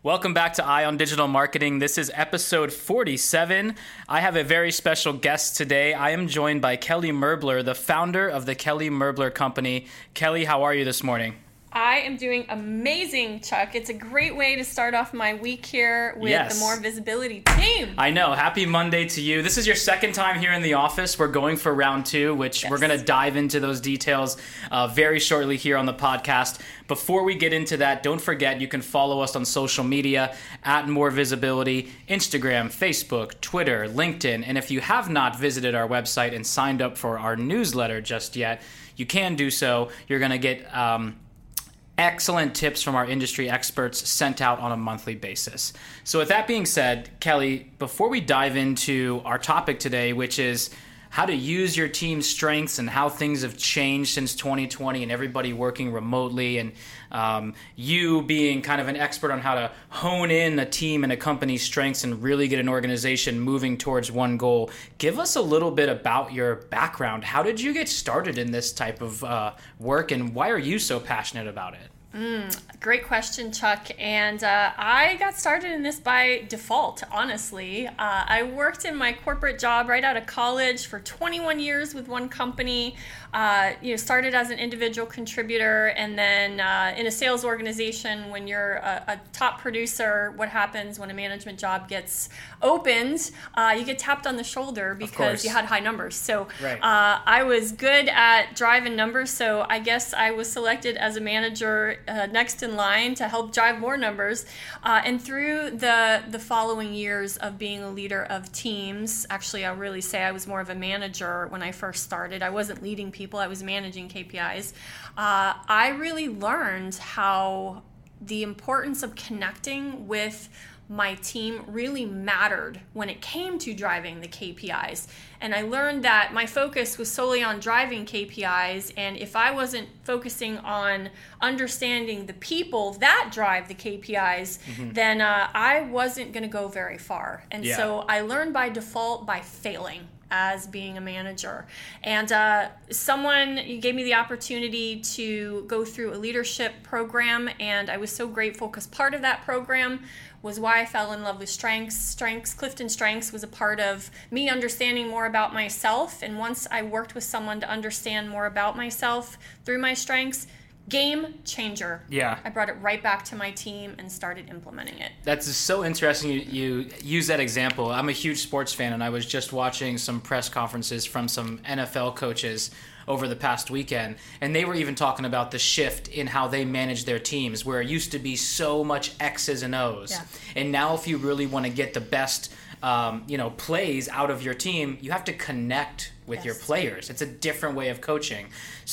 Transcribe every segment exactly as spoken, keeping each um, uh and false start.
Welcome back to Eye on Digital Marketing. This is episode forty-seven. I have a very special guest today. I am joined by Kelly Merbler, the founder of the Kelly Merbler Company. Kelly, how are you this morning? I am doing amazing, Chuck. It's a great way to start off my week here with Yes. the More Visibility team. I know. Happy Monday to you. This is your second time here in the office. We're going for round two, which Yes. we're going to dive into those details uh, very shortly here on the podcast. Before we get into that, don't forget you can follow us on social media at More Visibility, Instagram, Facebook, Twitter, LinkedIn. And if you have not visited our website and signed up for our newsletter just yet, you can do so. You're going to get Um, excellent tips from our industry experts sent out on a monthly basis. So with that being said, Kelly, before we dive into our topic today, which is how to use your team's strengths and how things have changed since twenty twenty and everybody working remotely and um, you being kind of an expert on how to hone in a team and a company's strengths and really get an organization moving towards one goal, give us a little bit about your background. How did you get started in this type of uh, work and why are you so passionate about it? Mm, great question, Chuck. And uh, I got started in this by default, honestly. Uh, I worked in my corporate job right out of college for twenty-one years with one company. Uh, you know, started as an individual contributor, and then uh, in a sales organization, when you're a, a top producer, what happens when a management job gets opened? Uh, you get tapped on the shoulder because you had high numbers. So Right. uh, I was good at driving numbers, so I guess I was selected as a manager uh, next in line to help drive more numbers. Uh, and through the the following years of being a leader of teams, actually, I'll really say I was more of a manager when I first started. I wasn't leading people. I was managing K P Is. Uh, I really learned how the importance of connecting with my team really mattered when it came to driving the K P Is. And I learned that my focus was solely on driving K P Is, and if I wasn't focusing on understanding the people that drive the K P Is, mm-hmm. then uh, I wasn't going to go very far. And Yeah. so I learned by default by failing as being a manager. And uh, someone gave me the opportunity to go through a leadership program, and I was so grateful because part of that program was why I fell in love with Strengths. Strengths, Clifton Strengths was a part of me understanding more about myself, and once I worked with someone to understand more about myself through my strengths, game changer. Yeah. I brought it right back to my team and started implementing it. That's so interesting you, you use that example. I'm a huge sports fan, and I was just watching some press conferences from some N F L coaches over the past weekend, and they were even talking about the shift in how they manage their teams, where it used to be so much X's and O's. Yeah. And now if you really want to get the best um, you know, plays out of your team, you have to connect with Yes. your players. It's a different way of coaching.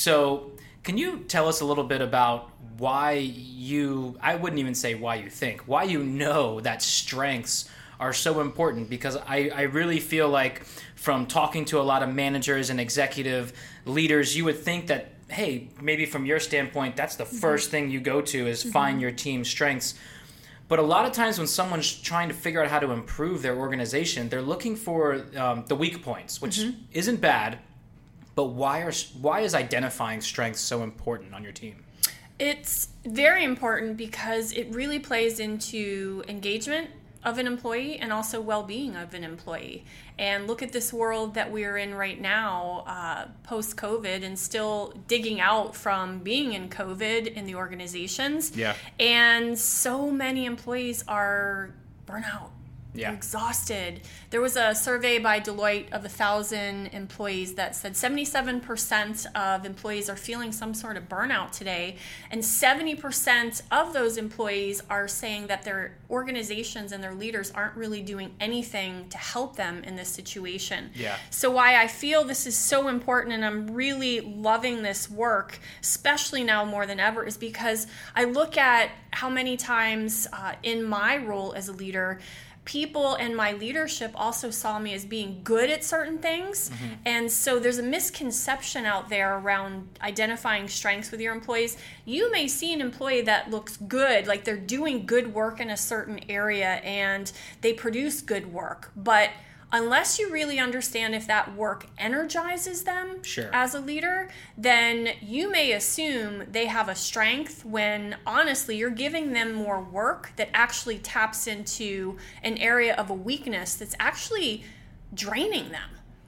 So can you tell us a little bit about why you, I wouldn't even say why you think, why you know that strengths are so important? Because I, I really feel like from talking to a lot of managers and executive leaders, you would think that, hey, maybe from your standpoint, that's the mm-hmm. first thing you go to is mm-hmm. find your team's strengths. But a lot of times when someone's trying to figure out how to improve their organization, they're looking for um, the weak points, which mm-hmm. isn't bad. But why are why is identifying strengths so important on your team? It's very important because it really plays into engagement of an employee and also well-being of an employee. And look at this world that we're in right now, uh, post-COVID, and still digging out from being in COVID in the organizations. Yeah. And so many employees are burnout. Yeah. They're exhausted. There was a survey by Deloitte of a thousand employees that said seventy-seven percent of employees are feeling some sort of burnout today, and seventy percent of those employees are saying that their organizations and their leaders aren't really doing anything to help them in this situation. Yeah. So why I feel this is so important, and I'm really loving this work, especially now more than ever, is because I look at how many times uh, in my role as a leader, people and my leadership also saw me as being good at certain things. Mm-hmm. And so there's a misconception out there around identifying strengths with your employees. You may see an employee that looks good, like they're doing good work in a certain area and they produce good work, but unless you really understand if that work energizes them Sure. as a leader, then you may assume they have a strength when honestly you're giving them more work that actually taps into an area of a weakness that's actually draining them.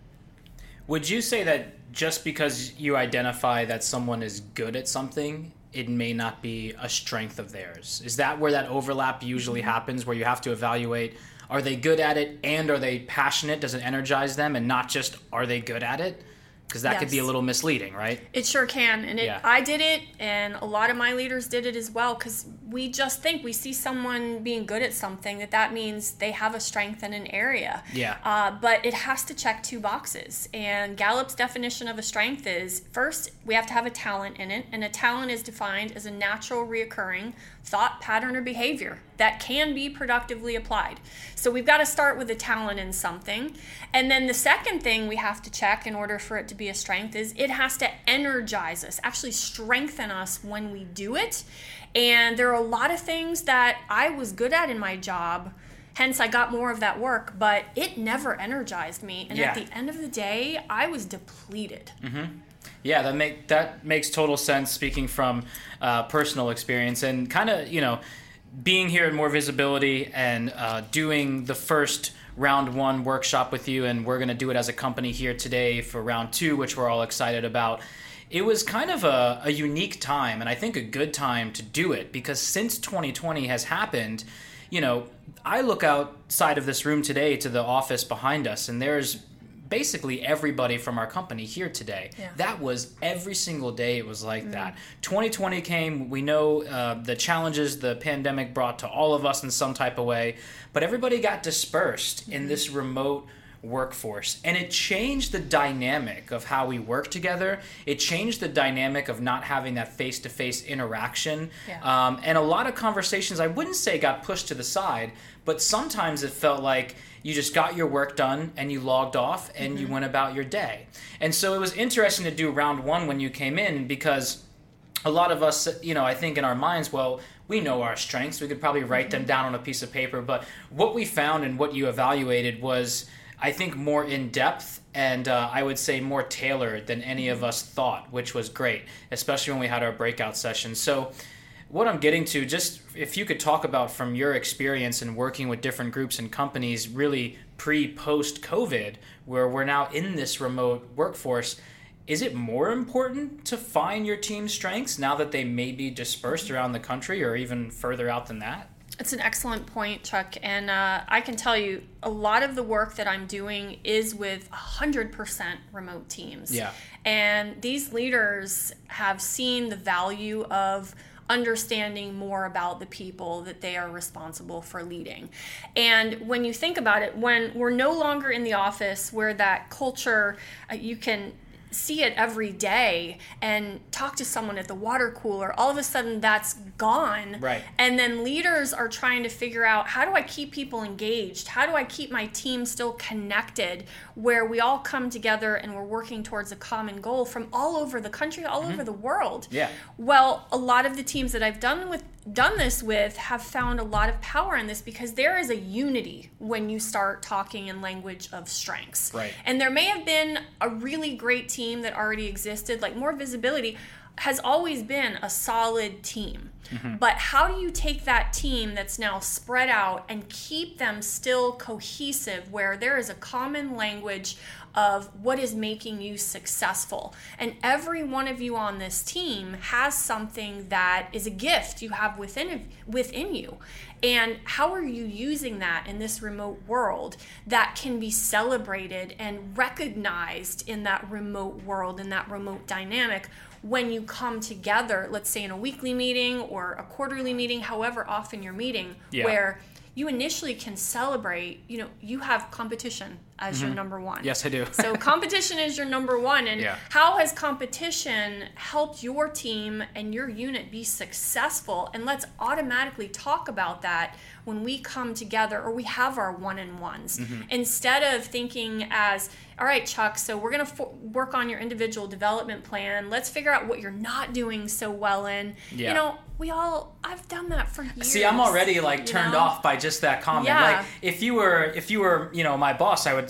Would you say that just because you identify that someone is good at something, it may not be a strength of theirs? Is that where that overlap usually happens, where you have to evaluate, are they good at it and are they passionate? Does it energize them, and not just are they good at it? Because that Yes. could be a little misleading, right? It sure can. And it, Yeah. I did it, and a lot of my leaders did it as well, because we just think we see someone being good at something, that that means they have a strength in an area. Yeah. Uh, but it has to check two boxes. And Gallup's definition of a strength is, first, we have to have a talent in it. And a talent is defined as a natural, reoccurring thought, pattern, or behavior that can be productively applied. So we've got to start with a talent in something. And then the second thing we have to check in order for it to be a strength is it has to energize us, actually strengthen us when we do it. And there are a lot of things that I was good at in my job, hence I got more of that work, but it never energized me. And Yeah. at the end of the day, I was depleted. Mm-hmm. Yeah, that make that makes total sense, speaking from uh, personal experience, and kind of, you know, being here at More Visibility and uh, doing the first round one workshop with you, and we're going to do it as a company here today for round two, which we're all excited about. It was kind of a, a unique time, and I think a good time to do it, because since twenty twenty has happened, you know, I look outside of this room today to the office behind us, and there's basically everybody from our company here today. Yeah. That was every single day it was like mm. that. twenty twenty came, we know uh, the challenges the pandemic brought to all of us in some type of way, but everybody got dispersed mm. in this remote workforce, and it changed the dynamic of how we work together. It changed the dynamic of not having that face-to-face interaction. Yeah. Um, and a lot of conversations, I wouldn't say got pushed to the side, but sometimes it felt like you just got your work done and you logged off and mm-hmm. you went about your day. And so it was interesting to do round one when you came in, because a lot of us, you know, I think in our minds, well, we know our strengths. We could probably write mm-hmm. them down on a piece of paper. But what we found and what you evaluated was, I think, more in-depth and uh, I would say more tailored than any of us thought, which was great, especially when we had our breakout sessions. So what I'm getting to, just if you could talk about from your experience in working with different groups and companies really pre, post-COVID, where we're now in this remote workforce, is it more important to find your team's strengths now that they may be dispersed around the country or even further out than that? It's an excellent point, Chuck. And uh, I can tell you a lot of the work that I'm doing is with one hundred percent remote teams. Yeah. And these leaders have seen the value of understanding more about the people that they are responsible for leading. And when you think about it, when we're no longer in the office where that culture, uh, you can see it every day and talk to someone at the water cooler, all of a sudden that's gone. Right. And then leaders are trying to figure out, how do I keep people engaged? How do I keep my team still connected, where we all come together and we're working towards a common goal from all over the country, all mm-hmm. over the world? Yeah. Well, a lot of the teams that I've done with done this with have found a lot of power in this, because there is a unity when you start talking in language of strengths. Right. And there may have been a really great team that already existed, like More Visibility has always been a solid team. Mm-hmm. But how do you take that team that's now spread out and keep them still cohesive, where there is a common language of what is making you successful? And every one of you on this team has something that is a gift you have within within you. And how are you using that in this remote world that can be celebrated and recognized in that remote world, in that remote dynamic, when you come together, let's say in a weekly meeting or a quarterly meeting, however often you're meeting, yeah. where you initially can celebrate, you know, you have competition as mm-hmm. your number one. Yes, I do. So competition is your number one. And yeah. how has competition helped your team and your unit be successful? And let's automatically talk about that when we come together or we have our one-on-ones. Mm-hmm. Instead of thinking as, all right, Chuck, so we're going to fo- work on your individual development plan. Let's figure out what you're not doing so well in. Yeah. You know, we all, I've done that for years. See, I'm already like turned know? off by just that comment. Yeah. Like if you were, if you were, you know, my boss, I would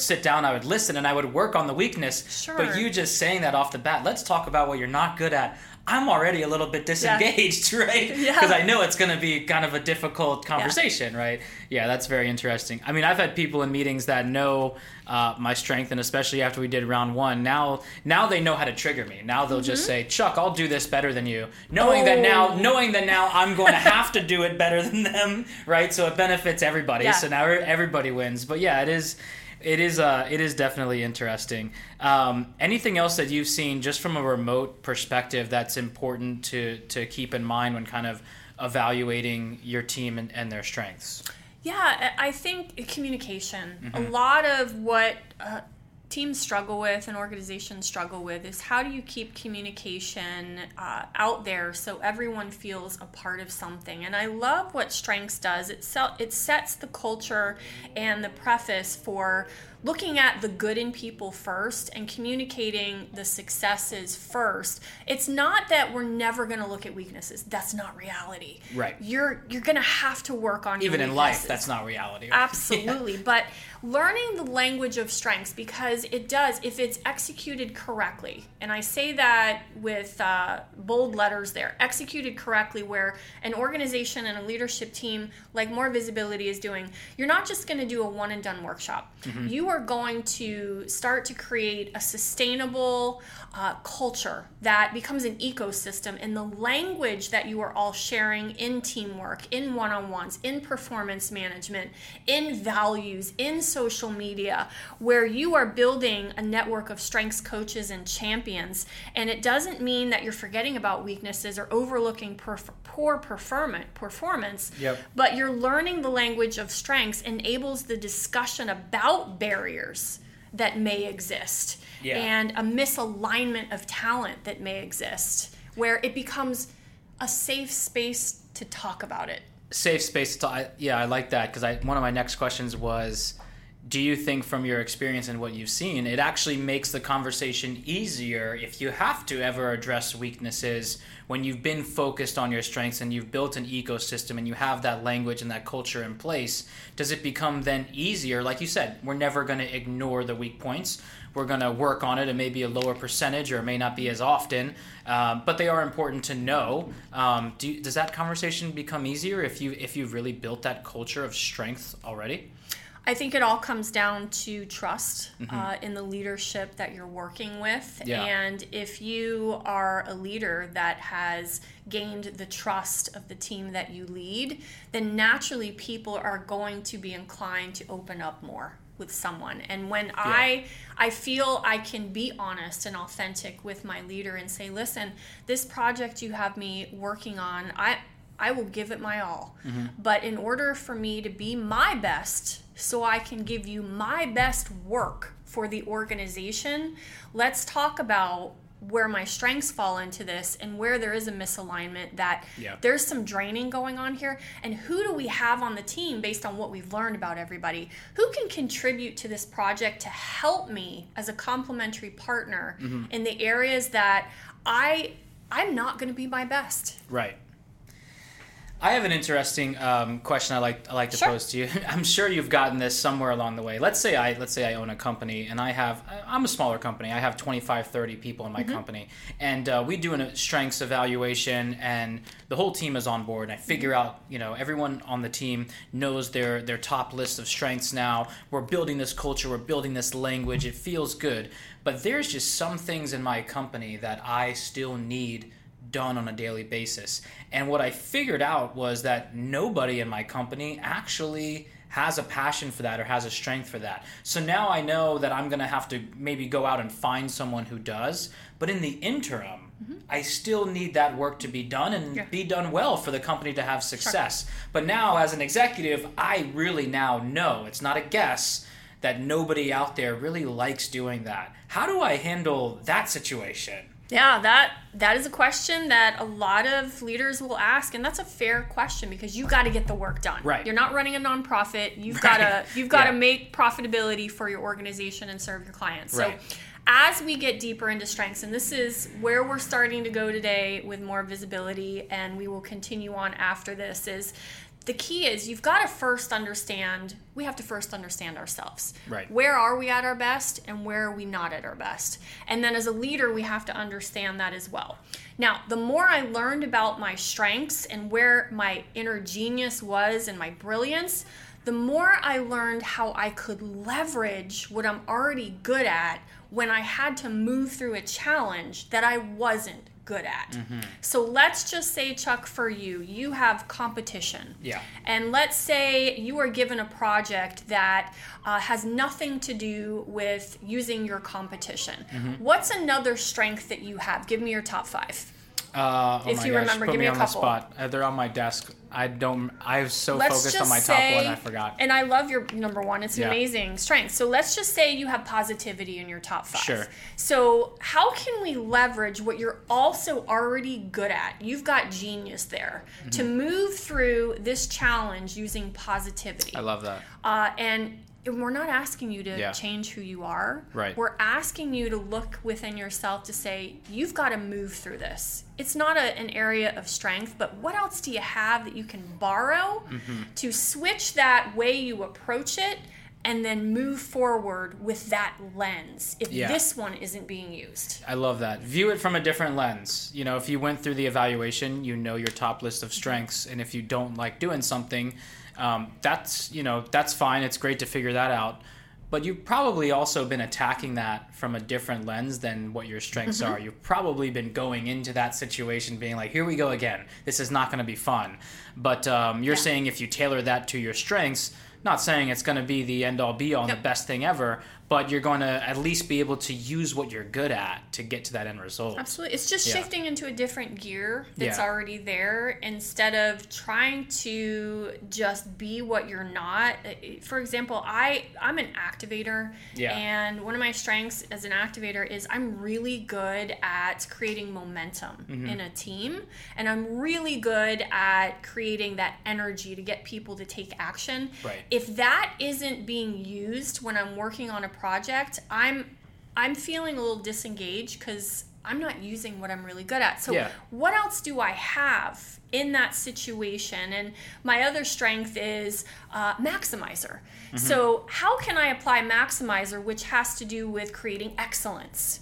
sit down, I would listen, and I would work on the weakness. Sure. But you just saying that off the bat, let's talk about what you're not good at. I'm already a little bit disengaged, yeah. right? Yeah. Because I know it's going to be kind of a difficult conversation, yeah. right? Yeah, that's very interesting. I mean, I've had people in meetings that know uh, my strength, and especially after we did round one, now now they know how to trigger me. Now they'll mm-hmm. just say, Chuck, I'll do this better than you. Knowing oh. that now knowing that now I'm going to have to do it better than them, right? So it benefits everybody. Yeah. So now everybody wins. But yeah, it is... It is uh, it is definitely interesting. Um, anything else that you've seen just from a remote perspective that's important to, to keep in mind when kind of evaluating your team and, and their strengths? Yeah, I think communication. Mm-hmm. A lot of what uh, teams struggle with and organizations struggle with is how do you keep communication uh, out there so everyone feels a part of something. And I love what Strengths does. It, se- it sets the culture and the preface for looking at the good in people first and communicating the successes first. It's not that we're never going to look at weaknesses. That's not reality. Right. You're you're going to have to work on even your in life. That's not reality. Absolutely. Yeah. But learning the language of strengths, because it does, if it's executed correctly, and I say that with uh, bold letters there, executed correctly, where an organization and a leadership team like More Visibility is doing, you're not just going to do a one and done workshop. Mm-hmm. You are going to start to create a sustainable uh, culture that becomes an ecosystem, and the language that you are all sharing in teamwork, in one-on-ones, in performance management, in values, in social media, where you are building a network of strengths coaches and champions. And it doesn't mean that you're forgetting about weaknesses or overlooking perf- poor perform- performance, yep. but you're learning the language of strengths enables the discussion about barriers that may exist yeah. and a misalignment of talent that may exist, where it becomes a safe space to talk about it. Safe space to talk. Yeah, I like that, because I one of my next questions was, do you think from your experience and what you've seen, it actually makes the conversation easier if you have to ever address weaknesses when you've been focused on your strengths and you've built an ecosystem and you have that language and that culture in place? Does it become then easier? Like you said, we're never going to ignore the weak points. We're going to work on it. It may be a lower percentage or it may not be as often, um, but they are important to know. Um, do you, does that conversation become easier if you if you've really built that culture of strength already? I think it all comes down to trust mm-hmm. uh, in the leadership that you're working with. Yeah. And if you are a leader that has gained the trust of the team that you lead, then naturally people are going to be inclined to open up more with someone. And when yeah. I I feel I can be honest and authentic with my leader and say, listen, this project you have me working on, I I will give it my all. Mm-hmm. But in order for me to be my best, so I can give you my best work for the organization, let's talk about where my strengths fall into this and where there is a misalignment, that yeah. there's some draining going on here. And who do we have on the team based on what we've learned about everybody? Who can contribute to this project to help me as a complementary partner mm-hmm. in the areas that I, I'm not going to be my best? Right. I have an interesting um, question I like I like to sure. pose to you. I'm sure you've gotten this somewhere along the way. Let's say I let's say I own a company and I have I'm a smaller company. I have twenty-five, thirty people in my mm-hmm. company, and uh, we do a strengths evaluation, and the whole team is on board. And I figure out, you know, everyone on the team knows their their top list of strengths now. We're building this culture. We're building this language. It feels good, but there's just some things in my company that I still need done on a daily basis. And what I figured out was that nobody in my company actually has a passion for that or has a strength for that. So now I know that I'm going to have to maybe go out and find someone who does. But in the interim, mm-hmm. I still need that work to be done and yeah. be done well for the company to have success. Sure. But now as an executive, I really now know, it's not a guess, that nobody out there really likes doing that. How do I handle that situation? Yeah, that that is a question that a lot of leaders will ask, and that's a fair question because you got to get the work done. Right. You're not running a nonprofit. You've right. got to you've got to yeah. make profitability for your organization and serve your clients. Right. So as we get deeper into strengths, and this is where we're starting to go today with More Visibility, and we will continue on after this, is the key is you've got to first understand, we have to first understand ourselves. Right. Where are we at our best and where are we not at our best? And then as a leader, we have to understand that as well. Now, the more I learned about my strengths and where my inner genius was and my brilliance, the more I learned how I could leverage what I'm already good at when I had to move through a challenge that I wasn't good at. Mm-hmm. So let's just say, Chuck, for you, you have competition. Yeah. And let's say you are given a project that uh, has nothing to do with using your competition. Mm-hmm. What's another strength that you have? Give me your top five. Uh, oh if my you gosh, remember, put give me me a on couple. The spot. Uh, they're on my desk. I don't. I was so let's focused just on my say, top one, I forgot. And I love your number one. It's an yeah. amazing strength. So let's just say you have positivity in your top five. Sure. So how can we leverage what you're also already good at? You've got genius there mm-hmm. to move through this challenge using positivity. I love that. Uh, and we're not asking you to yeah. change who you are. Right. We're asking you to look within yourself to say, you've got to move through this. It's not a, an area of strength, but what else do you have that you can borrow mm-hmm. to switch that way you approach it and then move forward with that lens if yeah. this one isn't being used? I love that. View it from a different lens. You know, if you went through the evaluation, you know your top list of strengths. And if you don't like doing something, Um, that's, you know, that's fine. It's great to figure that out. But you've probably also been attacking that from a different lens than what your strengths mm-hmm. are. You've probably been going into that situation being like, here we go again. This is not going to be fun. But um, you're yeah. saying if you tailor that to your strengths, not saying it's going to be the end all be all and yep. the best thing ever, but you're going to at least be able to use what you're good at to get to that end result. Absolutely. It's just yeah. shifting into a different gear that's yeah. already there instead of trying to just be what you're not. For example, I, I'm an activator, yeah. and one of my strengths as an activator is I'm really good at creating momentum mm-hmm. in a team, and I'm really good at creating that energy to get people to take action. Right. If that isn't being used when I'm working on a project, I'm I'm feeling a little disengaged because I'm not using what I'm really good at. So yeah. what else do I have in that situation? And my other strength is uh, maximizer. Mm-hmm. So how can I apply maximizer, which has to do with creating excellence,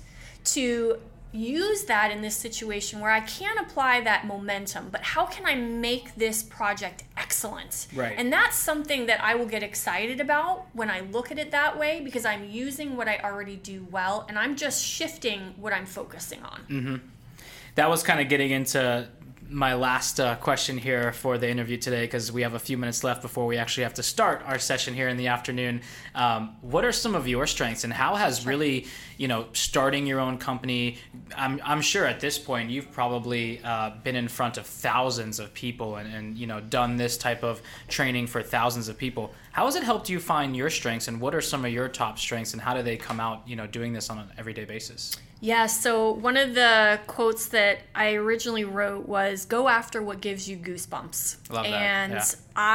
to use that in this situation where I can't apply that momentum, but how can I make this project excellent? Right. And that's something that I will get excited about when I look at it that way, because I'm using what I already do well and I'm just shifting what I'm focusing on. Mm-hmm. That was kind of getting into my last uh, question here for the interview today, because we have a few minutes left before we actually have to start our session here in the afternoon. Um, what are some of your strengths, and how has really, you know, starting your own company, I'm, I'm sure at this point you've probably uh, been in front of thousands of people and, and, you know, done this type of training for thousands of people. How has it helped you find your strengths, and what are some of your top strengths, and how do they come out, you know, doing this on an everyday basis? Yeah, so one of the quotes that I originally wrote was, go after what gives you goosebumps. Love that. And yeah.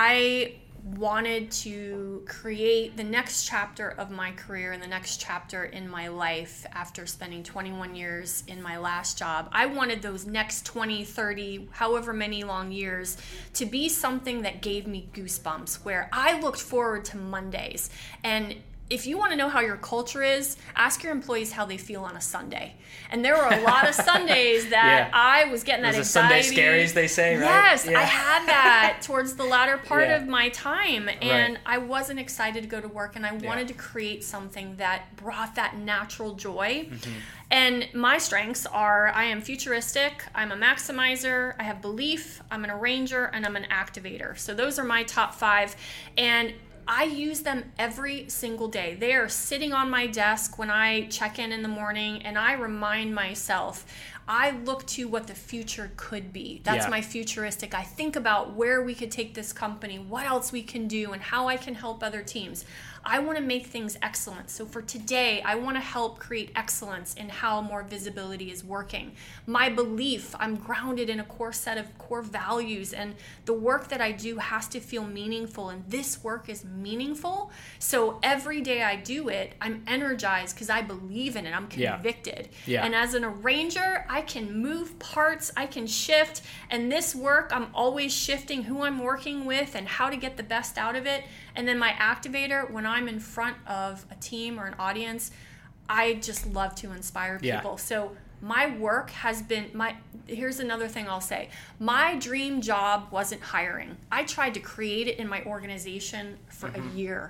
I wanted to create the next chapter of my career and the next chapter in my life after spending twenty-one years in my last job. I wanted those next twenty, thirty, however many long years to be something that gave me goosebumps, where I looked forward to Mondays. And if you want to know how your culture is, ask your employees how they feel on a Sunday. And there were a lot of Sundays that yeah. I was getting that There's anxiety. A Sunday scaries, they say, right? Yes, yeah. I had that towards the latter part yeah. of my time. And right. I wasn't excited to go to work, and I wanted yeah. to create something that brought that natural joy. Mm-hmm. And my strengths are, I am futuristic, I'm a maximizer, I have belief, I'm an arranger, and I'm an activator. So those are my top five. And I use them every single day. They are sitting on my desk when I check in in the morning, and I remind myself, I look to what the future could be. That's yeah. my futuristic. I think about where we could take this company, what else we can do, and how I can help other teams. I want to make things excellent. So for today, I want to help create excellence in how More Visibility is working. My belief, I'm grounded in a core set of core values, and the work that I do has to feel meaningful, and this work is meaningful. So every day I do it, I'm energized because I believe in it. I'm convicted. Yeah. Yeah. And as an arranger, I can move parts, I can shift, and this work, I'm always shifting who I'm working with and how to get the best out of it. And then my activator, when I'm in front of a team or an audience, I just love to inspire people. Yeah. So my work has been, my. here's another thing I'll say. My dream job wasn't hiring. I tried to create it in my organization for mm-hmm. a year.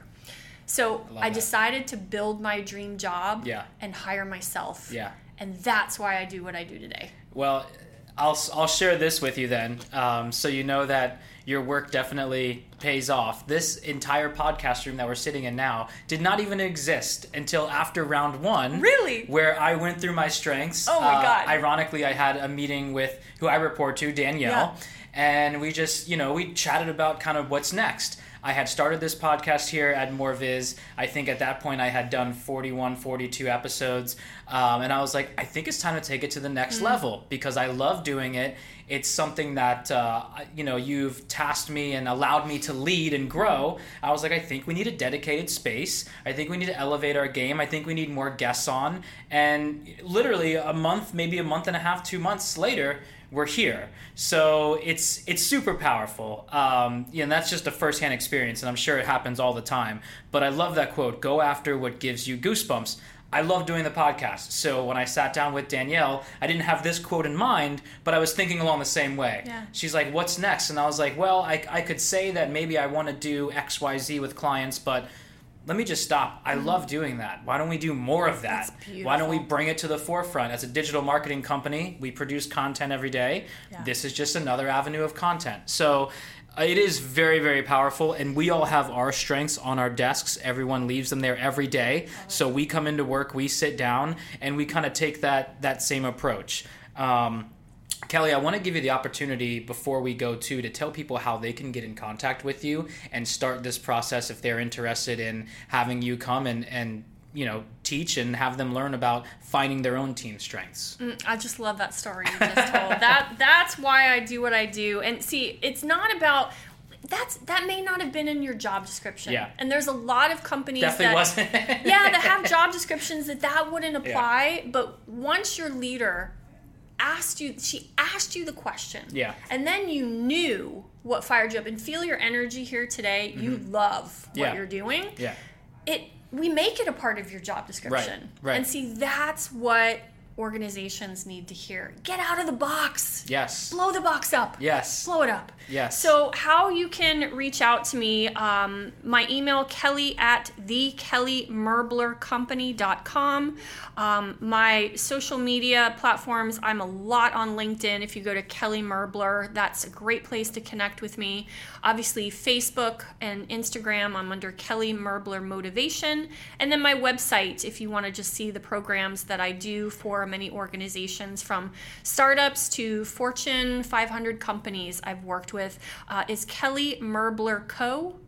So I, I decided to build my dream job yeah. and hire myself. Yeah. And that's why I do what I do today. Well, I'll I'll share this with you then, um, so you know that your work definitely pays off. This entire podcast room that we're sitting in now did not even exist until after round one. Really? Where I went through my strengths. Oh my God. Uh, ironically, I had a meeting with who I report to, Danielle, yeah. and we just, you know, we chatted about kind of what's next. I had started this podcast here at MoreViz. I think at that point I had done forty-one, forty-two episodes. Um, and I was like, I think it's time to take it to the next mm. level because I love doing it. It's something that, uh, you know, you've tasked me and allowed me to lead and grow. I was like, I think we need a dedicated space. I think we need to elevate our game. I think we need more guests on. And literally a month, maybe a month and a half, two months later, we're here. So it's it's super powerful. Um, you know, that's just a firsthand experience, and I'm sure it happens all the time. But I love that quote, go after what gives you goosebumps. I love doing the podcast. So when I sat down with Danielle, I didn't have this quote in mind, but I was thinking along the same way. Yeah. She's like, what's next? And I was like, well, I, I could say that maybe I want to do X, Y, Z with clients, but let me just stop. I mm-hmm. love doing that. Why don't we do more of that? That's beautiful. Why don't we bring it to the forefront? As a digital marketing company, we produce content every day. Yeah. This is just another avenue of content. So uh, it is very, very powerful, and we all have our strengths on our desks. Everyone leaves them there every day. So we come into work, we sit down, and we kind of take that that same approach. Um, Kelly, I want to give you the opportunity before we go to to tell people how they can get in contact with you and start this process if they're interested in having you come and, and you know, teach and have them learn about finding their own team strengths. Mm, I just love that story you just told. that that's why I do what I do. And see, it's not about that's that may not have been in your job description. Yeah. And there's a lot of companies Definitely that wasn't. yeah, that have job descriptions that that wouldn't apply, yeah. but once your leader asked you, she asked you the question. Yeah. And then you knew what fired you up, and feel your energy here today. Mm-hmm. You love what yeah. you're doing. Yeah. It we make it a part of your job description. Right. Right. And see, that's what organizations need to hear. Get out of the box. Yes. Blow the box up. Yes. Blow it up. Yes. So how you can reach out to me, um, my email, Kelly at the kelly merbler company dot com. Um, my social media platforms, I'm a lot on LinkedIn. If you go to Kelly Merbler, that's a great place to connect with me. Obviously, Facebook and Instagram, I'm under Kelly Merbler Motivation. And then my website, if you want to just see the programs that I do for many organizations, from startups to Fortune five hundred companies I've worked with, uh, is kelly merbler co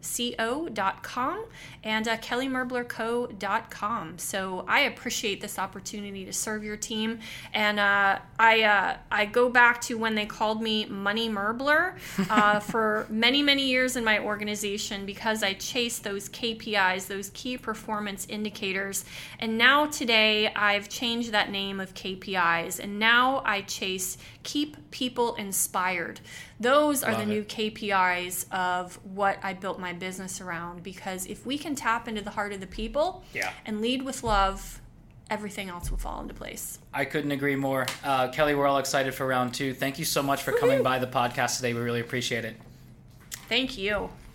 dot com and uh, kelly merbler co dot com. So I appreciate this opportunity to serve your team. And uh, I uh, I go back to when they called me Money Merbler uh, for many, many years in my organization, because I chased those K P Is, those key performance indicators. And now today I've changed that name of K P Is, and now I chase keep people inspired. Those are Love the it. new K P Is of what I built my business around, because if we can tap into the heart of the people yeah. and lead with love, everything else will fall into place. I couldn't agree more. Uh, Kelly, we're all excited for round two. Thank you so much for Woo-hoo. coming by the podcast today. We really appreciate it. Thank you.